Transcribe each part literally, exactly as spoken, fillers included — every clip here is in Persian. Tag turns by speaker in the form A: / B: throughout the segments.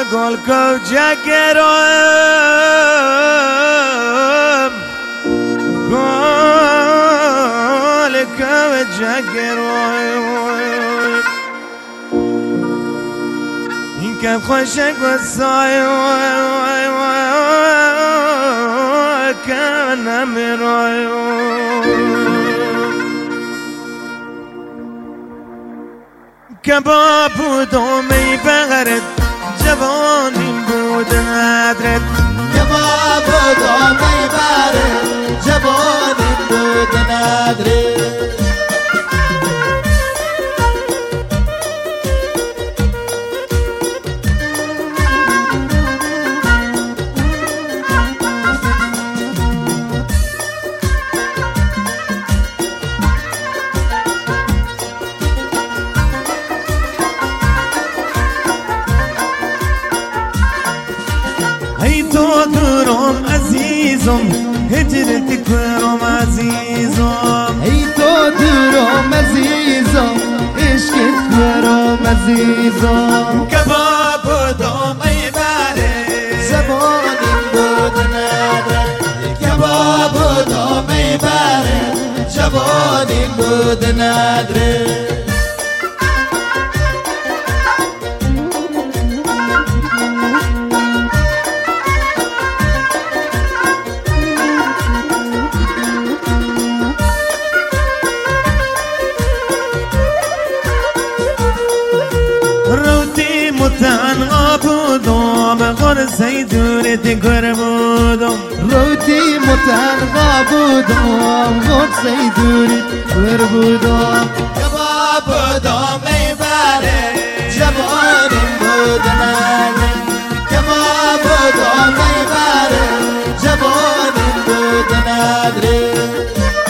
A: گل کو جگرم گل کو جگرم این که خوش گسای که نمیرایم کباب بود و می بغرد جوانیم بود ندرد
B: کباب بود و می بغرد جوانیم بود ندرد
A: ای تو دورم عزیزم هجرت کرم عزیزم
B: ای تو دورم عزیزم عشقت کرم عزیزم
A: کباب بود و می بره
B: زبانیم بود ندرد کباب بود و می بره جوانیم بود ندرد
A: تنها بودم غرصه دورت گر بودم
B: روتی متنها بودم غرصه دورت گر بودم کباب بودم میبره جوانیم بود ندرد کباب بودم میبره جوانیم بود ندرد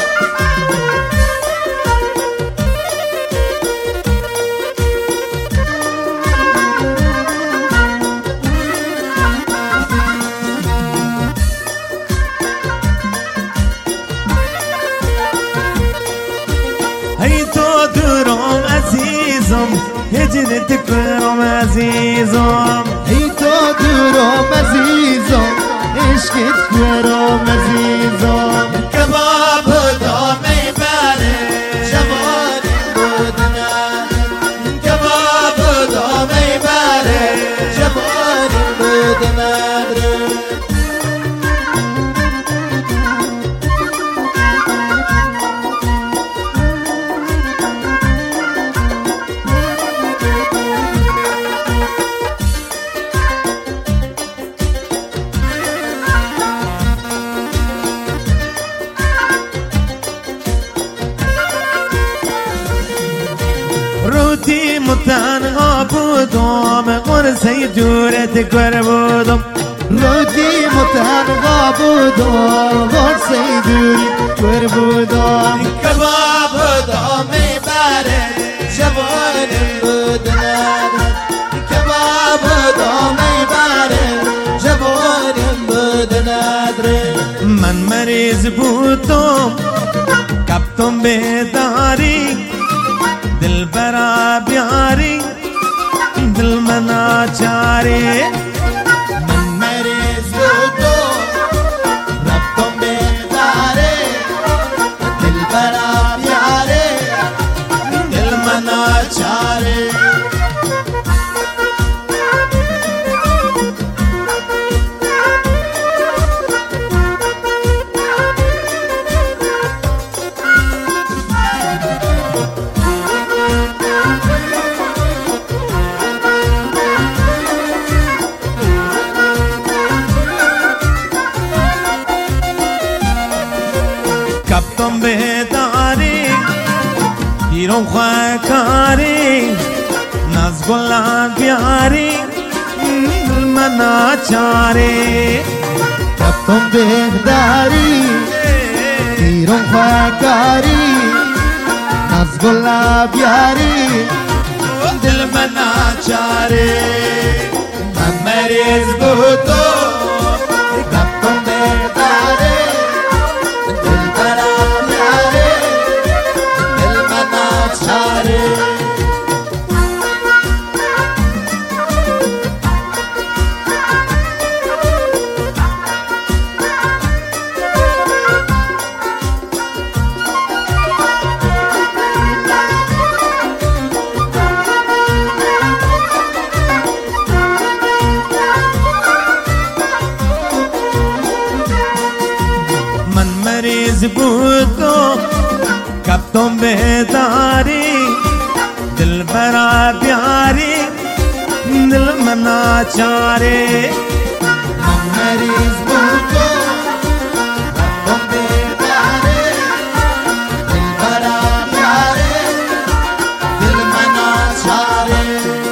A: ای تو دورم عزیزم هجرت کرم عزیزم
B: ای تو دورم عزیزم عشقت کرم عزیزم کباب بودم میبره جوانیم بود ندرد کباب بودم میبره جوانیم بود ندرد
A: روتی متنها بودم غرصه دورت گر بودم
B: روتی متنها بودم غرصه دورت گر بودم کباب بودم میبره جوانیم بود ندرد کباب بودم میبره جوانیم بود ندرد
A: من مریض بودم کبتم بیداری دل برا بیاری دل منا چاری
B: من مریض بودم رفتم بیداره دل برا بیاره دل منا چاره
A: کبتم بیداری پیرم خواه کاری نزگلان بیاری دل منا چاری
B: کبتم بیداری پیرم خواه کاری نزگلا بیاری
A: دل منا چاری
B: من مریض بودم کبتم بیداری دل برا بیاری دل منا چاره
A: مریض بود و کبتم بهداری دل برا بیاری دل منا چاره
B: من مریض بود و کبتم بهداری دل برا بیاری دل منا چاره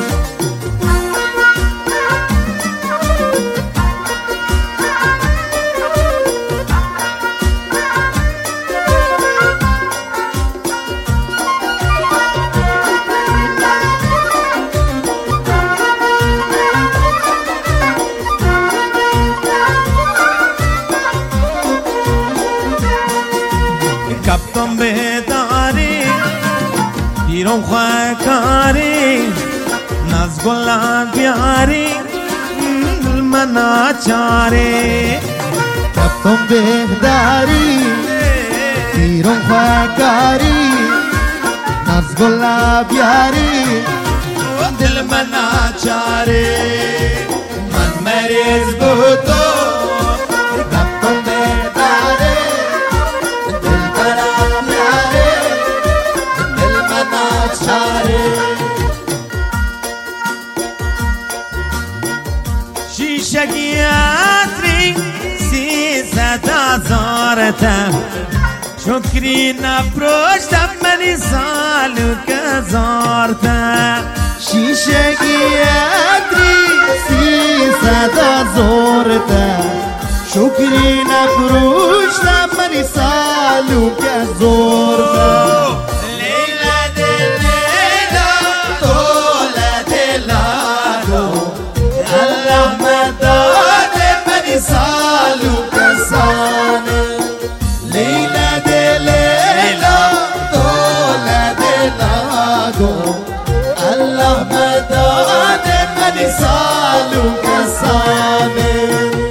A: کبتم بهداری پیرم خواهکاری نزگلان بیاری دل منا چاره
B: کبتم بهداری پیرم خواهکاری نزگلا بیاری
A: دل منا چاره
B: من مریض بود و کبتم بهداری دل برا بیاری دل منا چاره
A: شیشگی عطری سیصد هزارتم شکری نپرشتم منی سالو که زارتم
B: شیشگی عطری سیصد هزارتم شکری نفروشتم منی سالو که زارتم
A: لیلا دل لیلا دولا دلالو
B: الله مداد منی سالو کسانه لیلا دل لیلا دولا دلاگو الله مداد منی سالو کسانه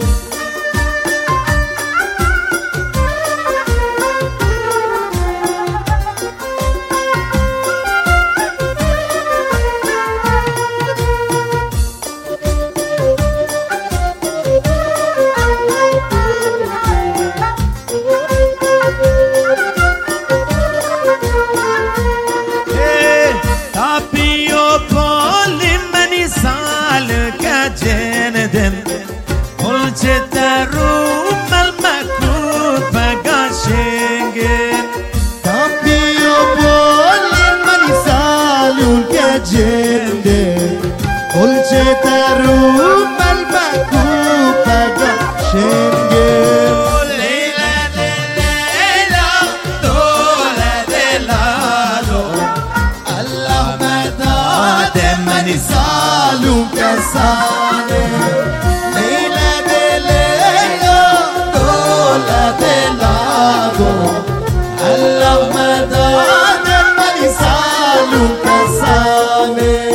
A: تاپیو پولی منی سال که جندن پلچه درو مل مکروب بگاشنگن
B: تاپیو بولی منی سالو که جنده پلچه درو مل مکروب بگاشنگن
A: لیلا لیلا دولا دلالو
B: الله مداد منی سالو کسانه لیلا دل لیلا دولا دلاگو الله مداد منی سالو کسانه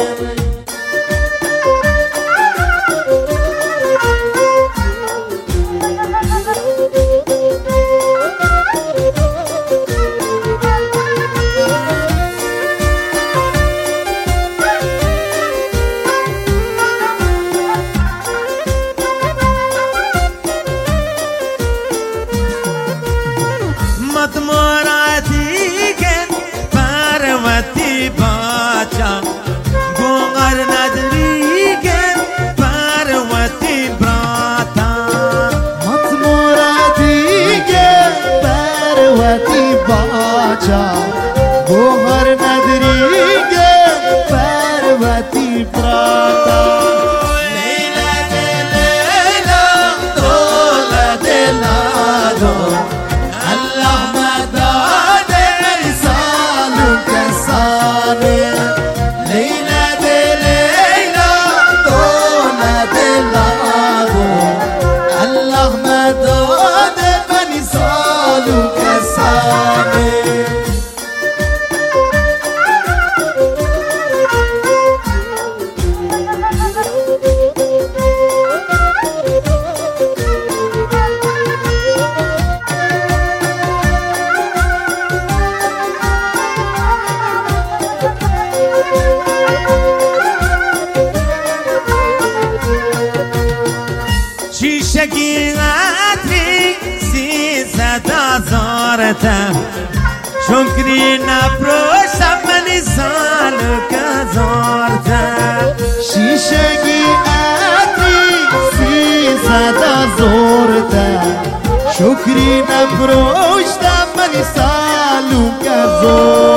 A: मत मोराती के पार्वती बाचा गोंगर नदरी के पार्वती ब्राता
B: मत मोरादी के पार्वती बाचा गोहर नगरी के पार्वती प्राता
A: लेला लेला दोला
B: दिलागो अल्लाह मदद मेरी सालू कसाने लैला दे लैला दोला दिलागो अल्लाह मदद मेरी सालू कसाने
A: شیشگی عطری سیصد هزارتم شکری نپروشم منی سالو کزارتم
B: شیشگی عطری سیصد هزارتم شکری نپروشتم منی سالو کزارتم